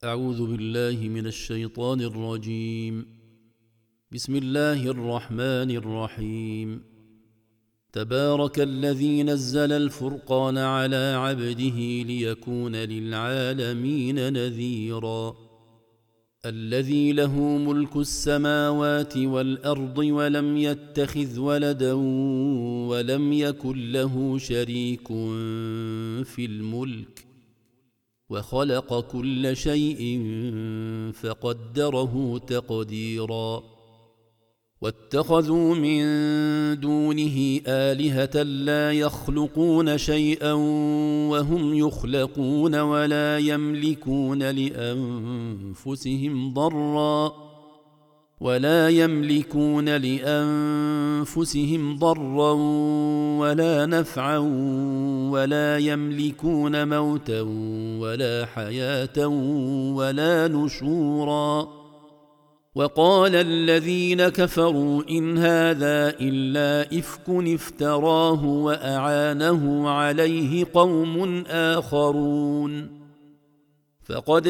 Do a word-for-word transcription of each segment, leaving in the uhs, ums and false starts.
أعوذ بالله من الشيطان الرجيم. بسم الله الرحمن الرحيم. تبارك الذي نزل الفرقان على عبده ليكون للعالمين نذيرا. الذي له ملك السماوات والأرض ولم يتخذ ولدا ولم يكن له شريك في الملك وخلق كل شيء فقدره تقديرا. واتخذوا من دونه آلهة لا يخلقون شيئا وهم يخلقون ولا يملكون لأنفسهم ضرا ولا يملكون لأنفسهم ضرا ولا نفعا ولا يملكون موتا ولا حياة ولا نشورا. وقال الذين كفروا إن هذا إلا إفك افتراه وأعانه عليه قوم آخرون فقد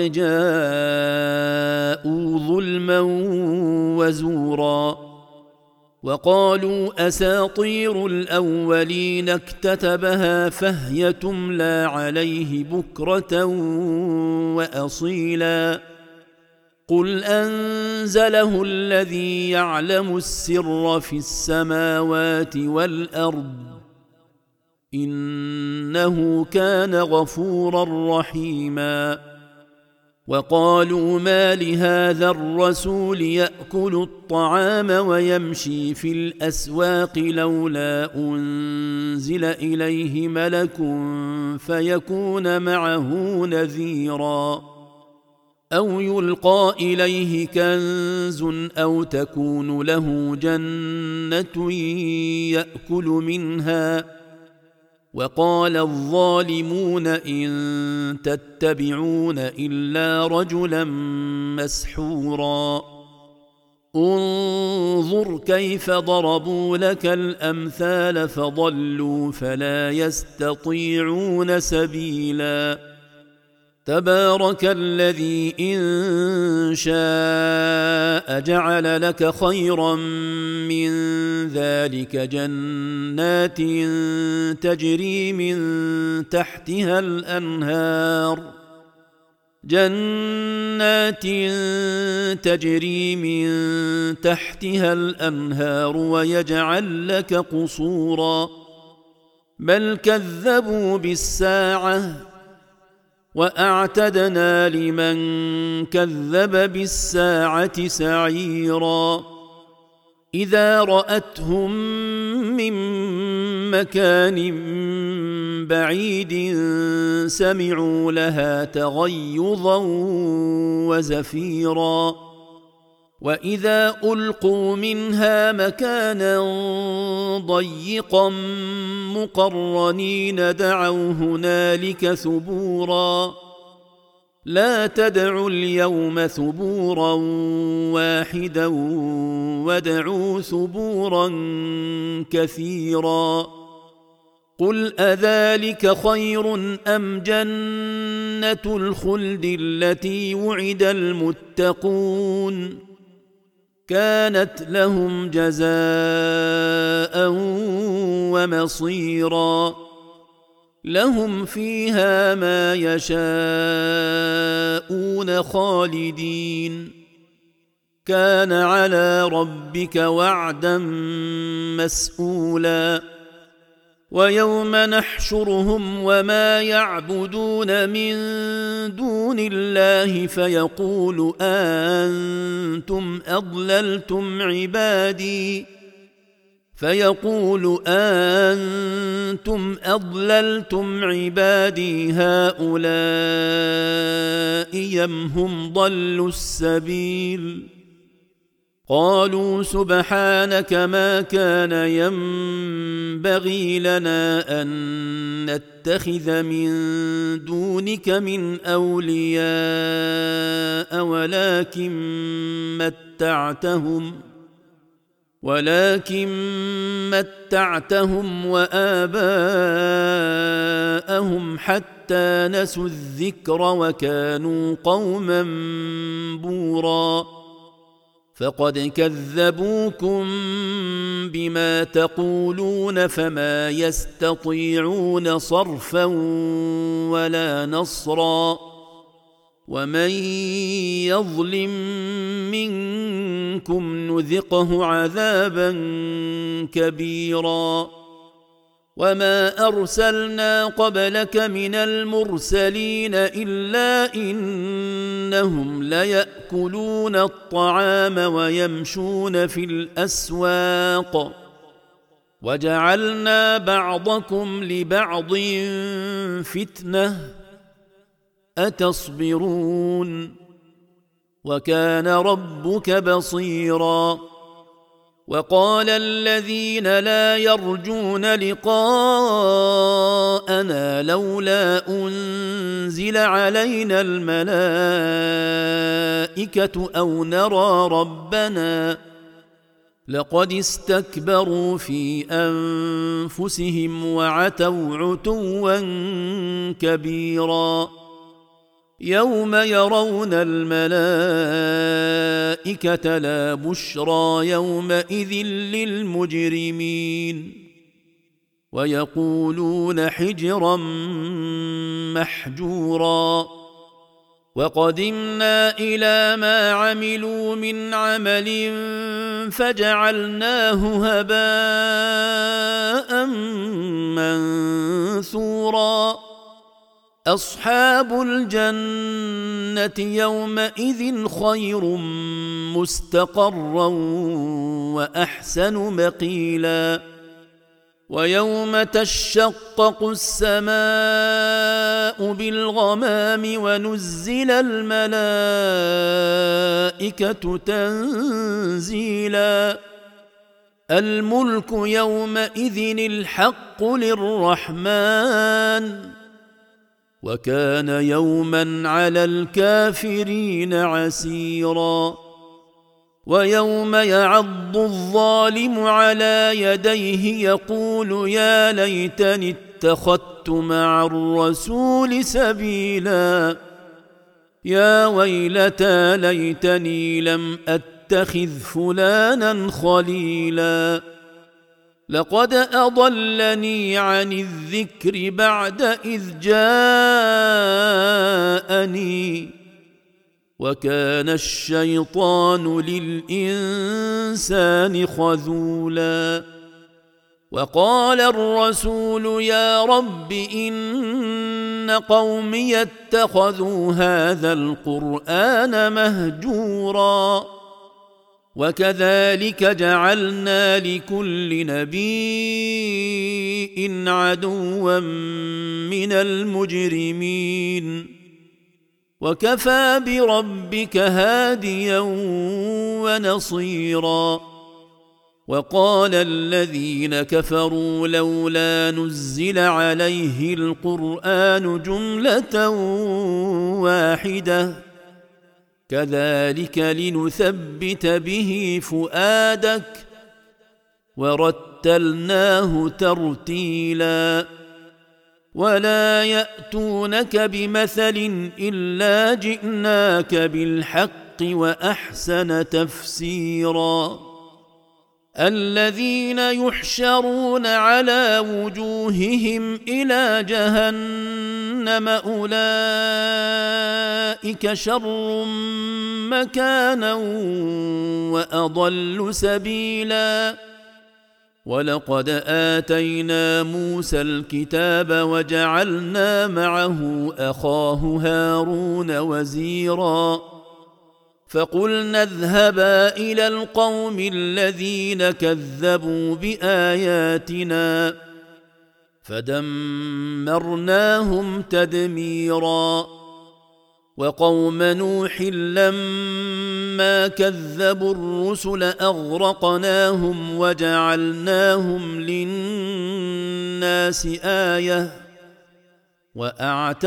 جاءوا ظلما وزورا. وقالوا أساطير الأولين اكتتبها فهي تملى عليه بكرة وأصيلا. قل أنزله الذي يعلم السر في السماوات والأرض إنه كان غفورا رحيما. وقالوا ما لهذا الرسول يأكل الطعام ويمشي في الأسواق لولا أنزل إليه ملك فيكون معه نذيرا أو يلقى إليه كنز أو تكون له جنة يأكل منها. وقال الظالمون إن تتبعون إلا رجلا مسحورا. انظر كيف ضربوا لك الأمثال فضلوا فلا يستطيعون سبيلا. تبارك الذي إن شاء جعل لك خيرا من ذلك جنات تجري من تحتها الأنهار جنات تجري من تحتها الأنهار ويجعل لك قصورا. بل كذبوا بالساعة وأعتدنا لمن كذب بالساعة سعيرا. إذا رأتهم من مكان بعيد سمعوا لها تغيظا وزفيرا. وإذا ألقوا منها مكانا ضيقا مقرنين دعوا هنالك ثبورا. لا تدعوا اليوم ثبورا واحدا وادعوا ثبورا كثيرا. قل أذلك خير أم جنة الخلد التي وعد المتقون كانت لهم جزاء ومصيرا. لهم فيها ما يشاءون خالدين كان على ربك وعدا مسئولا. ويوم نحشرهم وما يعبدون من دون الله فيقول أنتم أضللتم عبادي فيقول أنتم أضللتم عبادي هؤلاء أم هم ضلوا السبيل. قالوا سبحانك ما كان ينبغي لنا أن نتخذ من دونك من أولياء ولكن متعتهم ولكن متعتهم وآباءهم حتى نسوا الذكر وكانوا قوما بورا فقد كذبوكم بما تقولون فما يستطيعون صرفا ولا نصرا ومن يظلم منكم نذقه عذابا كبيرا وما أرسلنا قبلك من المرسلين إلا إنهم ليأكلون الطعام ويمشون في الأسواق وجعلنا بعضكم لبعض فتنة أتصبرون وكان ربك بصيرا وقال الذين لا يرجون لقاءنا لولا أنزل علينا الملائكة أو نرى ربنا لقد استكبروا في أنفسهم وعتوا عتوا كبيرا يوم يرون الملائكة لا بشرى يومئذ للمجرمين ويقولون حجرا محجورا وقدمنا إلى ما عملوا من عمل فجعلناه هباء منثورا أصحاب الجنة يومئذ خير مستقرا وأحسن مقيلا ويوم تشقق السماء بالغمام ونزل الملائكة تنزيلا الملك يومئذ الحق للرحمن وكان يوما على الكافرين عسيرا ويوم يعض الظالم على يديه يقول يا ليتني اتخذت مع الرسول سبيلا يا ويلتى ليتني لم أتخذ فلانا خليلا لقد أضلني عن الذكر بعد إذ جاءني وكان الشيطان للإنسان خذولا وقال الرسول يا رب إن قومي اتخذوا هذا القرآن مهجورا وكذلك جعلنا لكل نبي عدوا من المجرمين وكفى بربك هاديا ونصيرا وقال الذين كفروا لولا نزل عليه القرآن جملة واحدة كذلك لنثبت به فؤادك ورتلناه ترتيلا ولا يأتونك بمثل إلا جئناك بالحق وأحسن تفسيرا الذين يحشرون على وجوههم إلى جهنم أولئك شر مكانا وأضل سبيلا ولقد آتينا موسى الكتاب وجعلنا معه أخاه هارون وزيرا فقلنا اذهبا إلى القوم الذين كذبوا بآياتنا فدمرناهم تدميرا وقوم نوح لما كذبوا الرسل أغرقناهم وجعلناهم للناس آية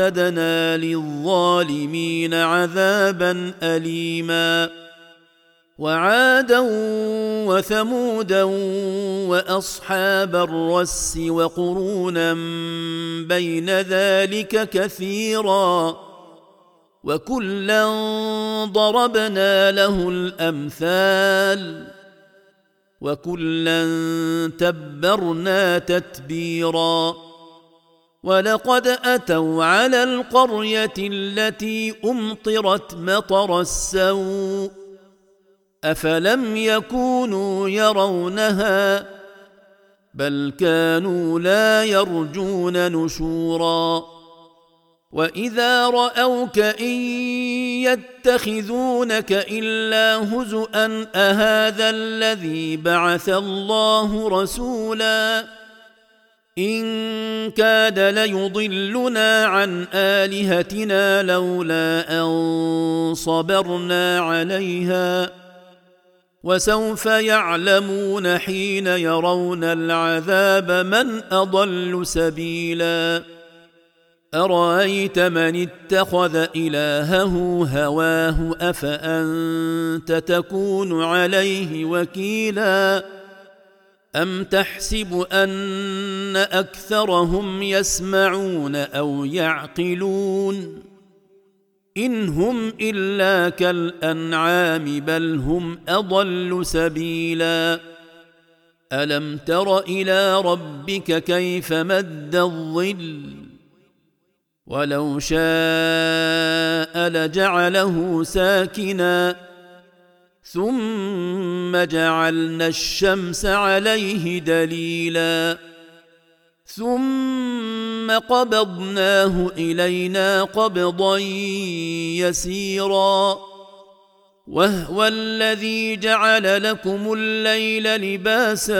وأعتدنا للظالمين عذابا أليما وعادا وثمودا واصحاب الرس وقرونا بين ذلك كثيرا وكلا ضربنا له الامثال وكلا تبرنا تتبيرا ولقد اتوا على القريه التي امطرت مطر السوء افلم يكونوا يرونها بل كانوا لا يرجون نشورا واذا راوك ان يتخذونك الا هزءا اهذا الذي بعث الله رسولا ان كاد ليضلنا عن الهتنا لولا ان صبرنا عليها وسوف يعلمون حين يرون العذاب من اضل سبيلا ارايت من اتخذ الهه هواه افانت تكون عليه وكيلا ام تحسب ان اكثرهم يسمعون او يعقلون ان هم الا كالانعام بل هم اضل سبيلا الم تر الى ربك كيف مد الظل ولو شاء لجعله ساكنا ثم جعلنا الشمس عليه دليلا ثم قبضناه الينا قبضا يسيرا وهو الذي جعل لكم الليل لباسا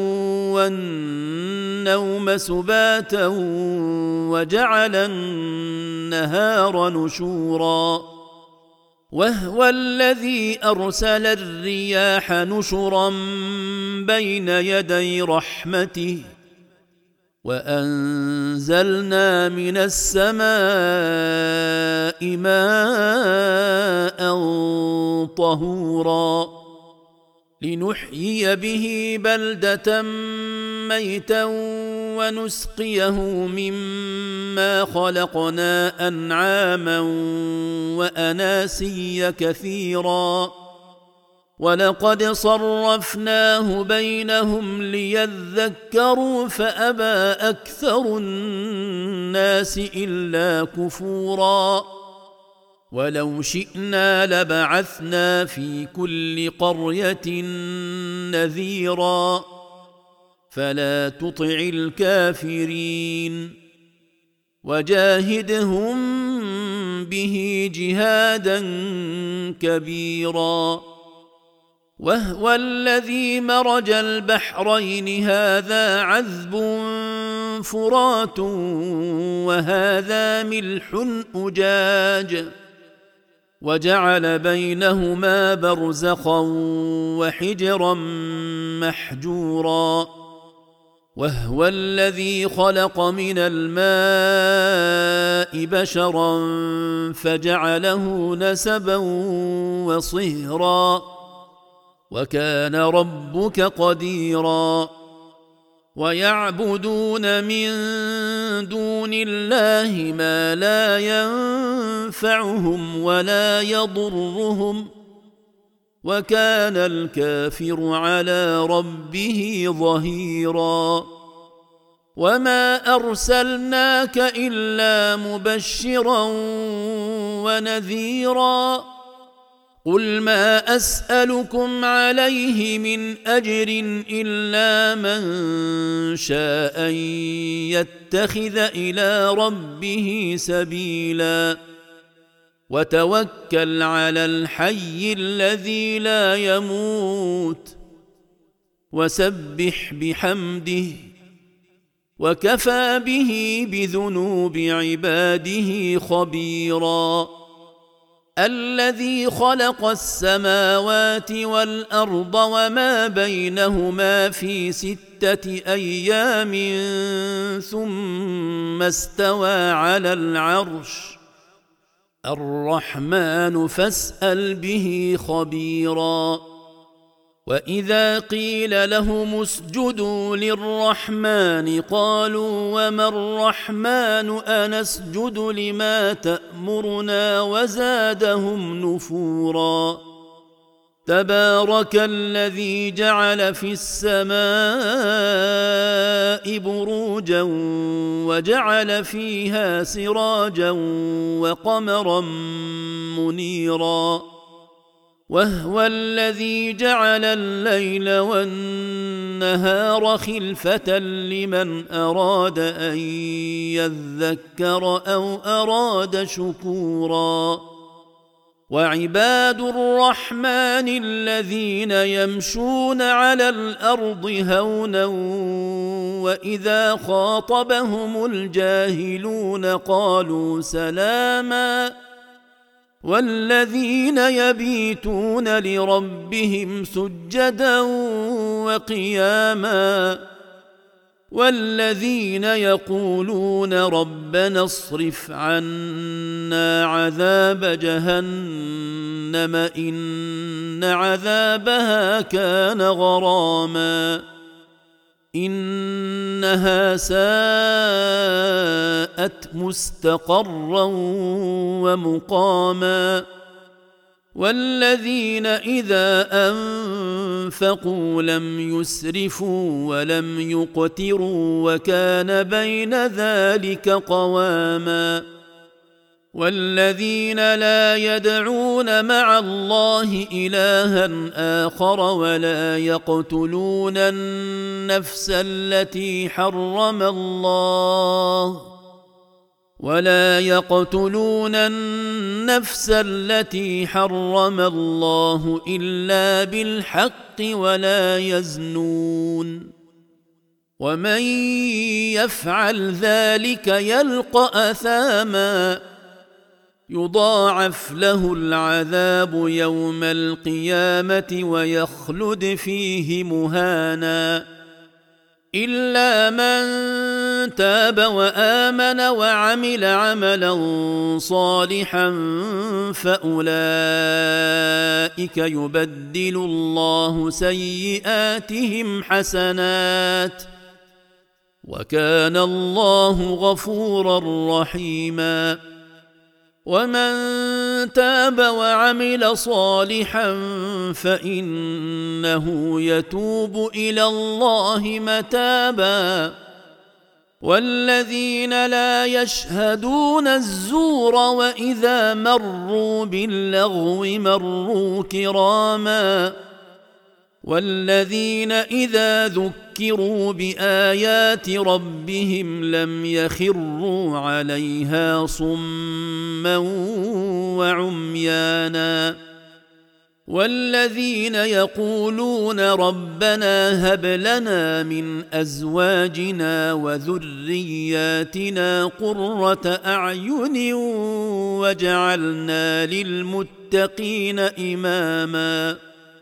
والنوم سباتا وجعل النهار نشورا وهو الذي ارسل الرياح نشرا بين يدي رحمته وانزلنا من السماء ماء طهورا لنحيي به بلده ميتا ونسقيه مما خلقنا انعاما واناسيا كثيرا ولقد صرفناه بينهم ليذكروا فابى اكثر الناس الا كفورا ولو شئنا لبعثنا في كل قريه نذيرا فلا تطع الكافرين وجاهدهم به جهادا كبيرا وهو الذي مرج البحرين هذا عذب فرات وهذا ملح أجاج وجعل بينهما برزخا وحجرا محجورا وهو الذي خلق من الماء بشرا فجعله نسبا وصهرا وكان ربك قديرا ويعبدون من دون الله ما لا ينفعهم ولا يضرهم وكان الكافر على ربه ظهيرا وما ارسلناك الا مبشرا ونذيرا قل ما اسالكم عليه من اجر الا من شاء ان يتخذ الى ربه سبيلا وتوكل على الحي الذي لا يموت وسبح بحمده وكفى به بذنوب عباده خبيرا الذي خلق السماوات والارض وما بينهما في سته ايام ثم استوى على العرش الرحمن فاسأل به خبيرا وإذا قيل لهم اسجدوا للرحمن قالوا وما الرحمن أنسجد لما تأمرنا وزادهم نفورا تبارك الذي جعل في السماء بروجا وجعل فيها سراجا وقمرا منيرا وهو الذي جعل الليل والنهار خلفة لمن أراد أن يذكر أو أراد شكورا وعباد الرحمن الذين يمشون على الأرض هونا وإذا خاطبهم الجاهلون قالوا سلاما والذين يبيتون لربهم سجدا وقياما والذين يقولون ربنا اصرف عنا عذاب جهنم إن عذابها كان غراما إنها ساءت مستقرا ومقاما والذين إذا أنفقوا لم يسرفوا ولم يقتروا وكان بين ذلك قواما والذين لا يدعون مع الله إلها آخر ولا يقتلون النفس التي حرم الله ولا يقتلون النفس التي حرم الله إلا بالحق ولا يزنون ومن يفعل ذلك يلقى أثاما يضاعف له العذاب يوم القيامة ويخلد فيه مهانا إلا من تاب وآمن وعمل عملا صالحا فأولئك يبدل الله سيئاتهم حسنات وكان الله غفورا رحيما ومن تاب وعمل صالحا فإنه يتوب إلى الله متابا والذين لا يشهدون الزور وإذا مروا باللغو مروا كراما والذين إذا ذكروا بآيات ربهم لم يخروا عليها صما وعميانا والذين يقولون ربنا هب لنا من أزواجنا وذرياتنا قرة أعين وجعلنا للمتقين إماما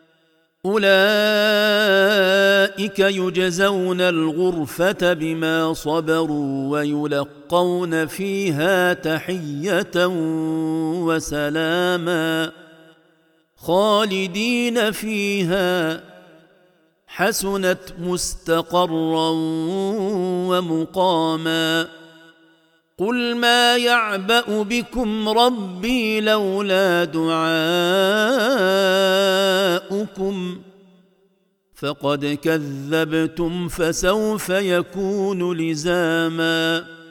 أولئك يجزون الغرفة بما صبروا ويلقون فيها تحية وسلاما خالدين فيها حسنت مستقرا ومقاما قل ما يعبأ بكم ربي لولا دعاؤكم فقد كذبتم فسوف يكون لزاما